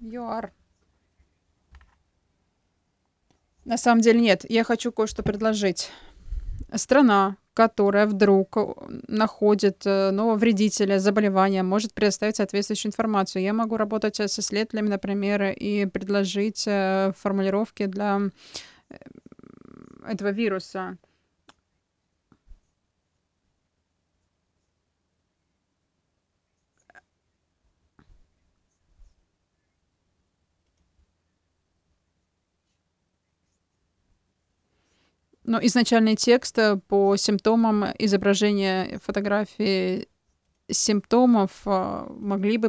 ЮАР. На самом деле нет, я хочу кое-что предложить. Страна, которая вдруг находит нового вредителя, заболевания, может предоставить соответствующую информацию. Я могу работать с исследователями, например, и предложить формулировки для этого вируса. Но изначальный текст по симптомам, изображение фотографии симптомов могли бы